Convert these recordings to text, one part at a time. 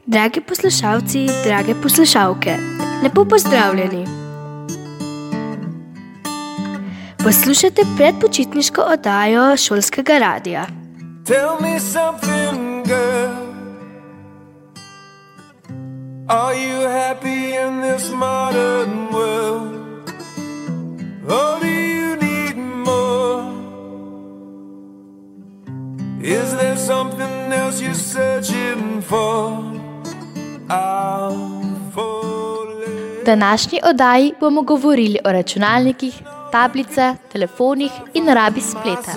Dragi poslušalci, drage poslušalke, lepo pozdravljeni. Poslušate predpočitniško oddajo šolskega radia. Tell me something, girl. Are you happy in this modern world? Or do you need more? Is there something else you're searching for? V današnji oddaji bomo govorili o računalnikih, tablicah, telefonih in rabi spleta.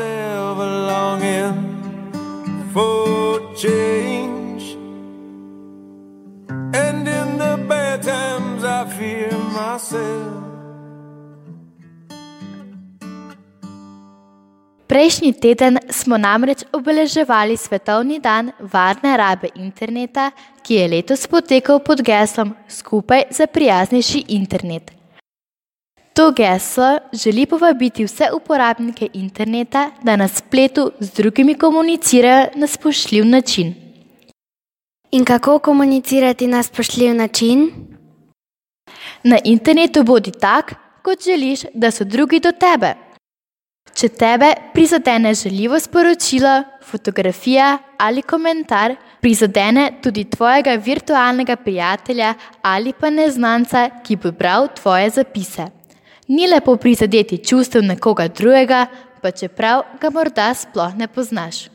Prejšnji teden smo namreč obeleževali Svetovni dan varne rabe interneta, ki je letos potekal pod geslom Skupaj za prijaznejši internet. To geslo želi povabiti vse uporabnike interneta, da na spletu z drugimi komunicirajo na spoštljiv način. In kako komunicirati na spoštljiv način? Na internetu bodi tak, kot želiš, da so drugi do tebe. Če tebe prizadene žaljivo sporočilo, fotografija ali komentar, prizadene tudi tvojega virtualnega prijatelja ali pa neznanca, ki bo bral tvoje zapise. Ni lepo prizadeti čustev nekoga drugega, pa čeprav ga morda sploh ne poznaš.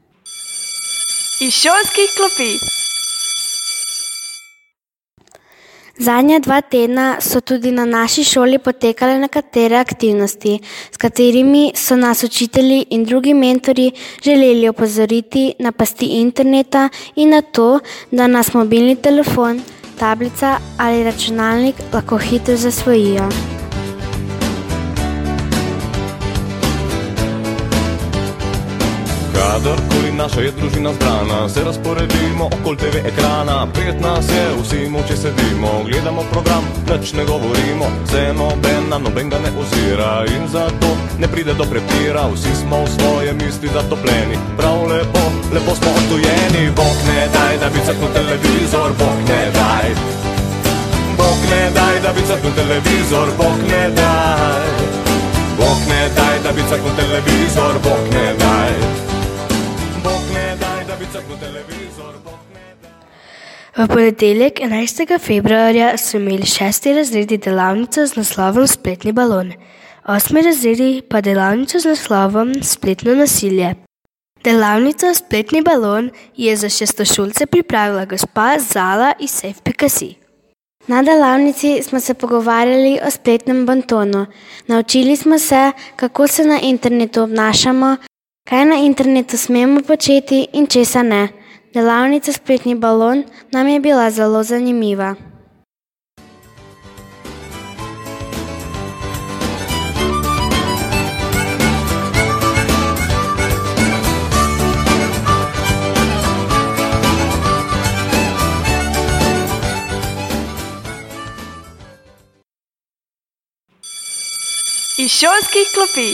Iz šolskih klopi. Zadnja 2 tedna so tudi na naši šoli potekale nekatere aktivnosti, s katerimi so nas učitelji in drugi mentori želeli opozoriti na pasti interneta in na to, da nas mobilni telefon, tablica ali računalnik lahko hitro zasvojijo. Kadarkoli naša je družina zbrana, se razporedimo okoli TV ekrana. 5 nas je, vsi moče sedimo, gledamo program, nič ne govorimo. Se noben ga ne ozira in zato ne pride do prepira. Vsi smo v svoje misli zatopljeni, prav lepo smo odtujeni. Bog ne daj, da bi crknil televizor, Bog ne daj. Bog ne daj, da bi crknil televizor, Bog ne daj. Bog ne daj, da bi crknil televizor, Bog ne daj. V ponedeljek 11. februarja so imeli 6. razredi delavnico z naslovom Spletni balon, 8. razredi pa delavnico z naslovom Spletno nasilje. Delavnico Spletni balon je za šestošolce pripravila gospa Zala iz Safe.si. Na delavnici smo se pogovarjali o spletnem bontonu. Naučili smo se, kako se na internetu obnašamo, kaj na internetu smemo početi in česa ne. Delavnica Spletni balon nam je bila zelo zanimiva. Iz šolskih klopi.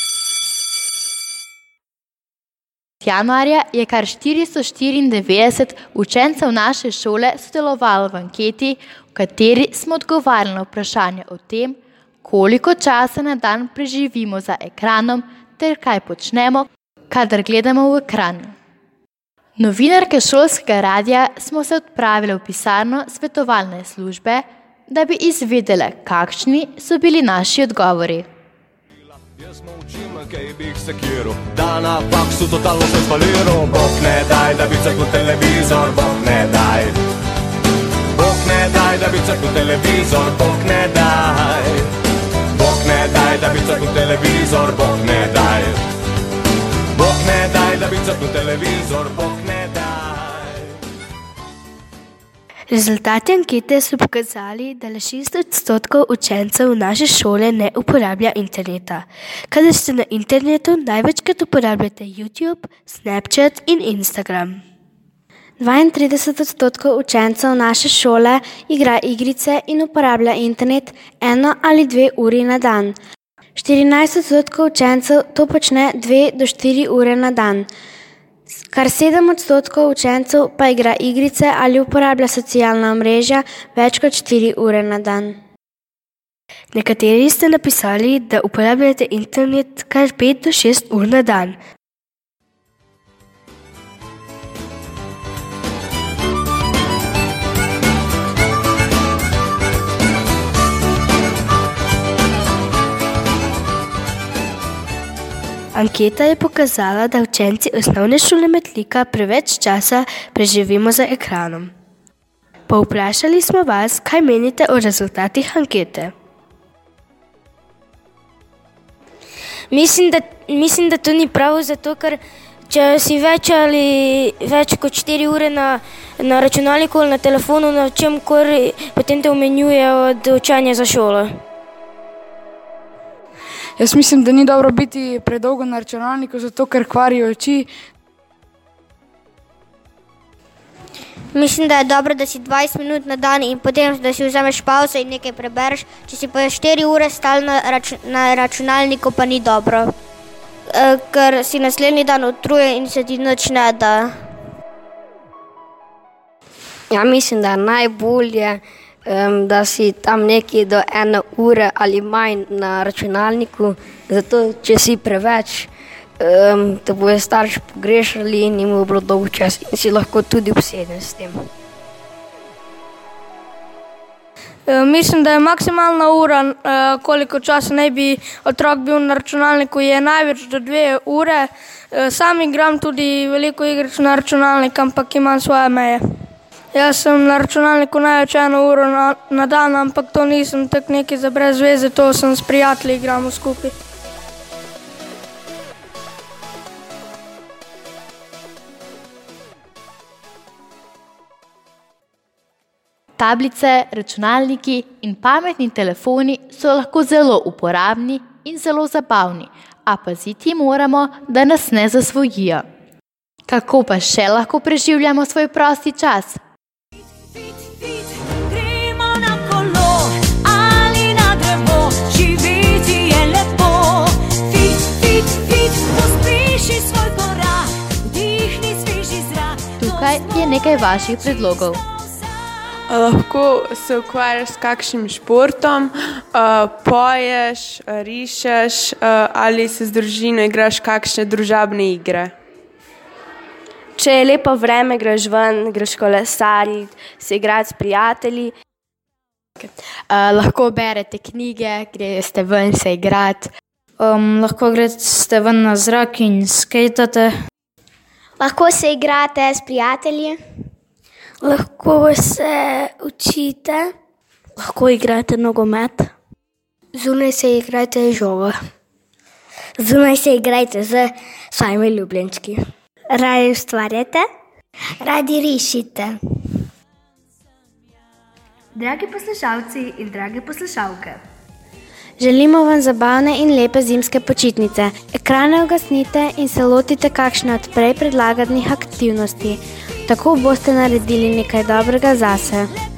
Januarja je kar 494 učencev naše šole sodelovalo v anketi, v kateri smo odgovarjali na vprašanje o tem, koliko časa na dan preživimo za ekranom ter kaj počnemo, kadar gledamo v ekran. Novinarke šolskega radia smo se odpravile v pisarno svetovalne službe, da bi izvedele, kakšni so bili naši odgovori. Jaz molčim, kaj bi jih sekiral, da na faksu totalno se spaliral. Bog ne daj, da bi crknil televizor, Bog ne daj. Bog ne daj, da bi crknil televizor, Bog ne daj. Bog ne daj, da bi crknil televizor, Bog ne daj. Bog ne daj, da bi crknil televizor, Bog ne daj. Rezultati ankete so pokazali, da le 6% učencev naše šole ne uporablja interneta. Kadar ste na internetu, največkrat uporabljate YouTube, Snapchat in Instagram. 32% učencev naše šole igra igrice in uporablja internet 1 ali 2 uri na dan. 14% učencev to počne 2 do 4 ure na dan. Kar 7% učencev pa igra igrice ali uporablja socialna omrežja več kot 4 ure na dan. Nekateri ste napisali, da uporabljate internet kar 5 do 6 ur na dan. Anketa je pokazala, da učenci osnovne šole Metlika preveč časa preživimo za ekranom. Povprašali smo vas, kaj menite o rezultatih ankete. Mislim, da to ni prav, zato ker če si več kot 4 ure na računalniku ali na telefonu, na čemkoli, potem te omenjuje od učenja za šolo. Jaz mislim, da ni dobro biti predolgo na računalniku, zato ker kvari oči. Mislim, da je dobro, da si 20 minut na dan in potem, da si vzameš pavzo in nekaj prebereš. Če si pa 4 ure stalno na računalniku, pa ni dobro. Ker si naslednji dan utrujen in se ti nič ne da. Ja, mislim, da je najbolje, da si tam nekje do 1 ure ali manj na računalniku, zato če si preveč, te bojo starši pogrešali in jim bo bilo dolgčas in si lahko tudi obseden s tem. Mislim, da je maksimalna ura, koliko časa naj bi otrok bil na računalniku, je največ do 2 ure. Sam igram tudi veliko igric na računalnik, ampak imam svoje meje. Jaz sem na računalniku največ 1 uro na dan, ampak to nisem tak nekaj za brez veze, to sem s prijatelji igramo skupaj. Tablice, računalniki in pametni telefoni so lahko zelo uporabni in zelo zabavni, a paziti moramo, da nas ne zasvojijo. Kako pa še lahko preživljamo svoj prosti čas? Tukaj je nekaj vaših predlogov. Lahko se ukvarjaš s kakšnim športom, poješ, rišeš ali se z družino igraš kakšne družabne igre. Če je lepo vreme, greš ven, greš kolesariti, se igrati s prijatelji. Lahko berete knjige, greste ven se igrati. Lahko greste ven na zrak in skejtate. Lahko se igrate s prijatelji. Lahko se učite. Lahko igrate nogomet. Zunaj se igrate žogo. Zunaj se igrajte z svojimi ljubljenčki. Radi ustvarjate. Radi rišite. Dragi poslušalci in drage poslušalke, Želimo vam zabavne in lepe zimske počitnice. Ekrane ugasnite in se lotite kakšne od prej predlaganih aktivnosti. Tako boste naredili nekaj dobrega zase.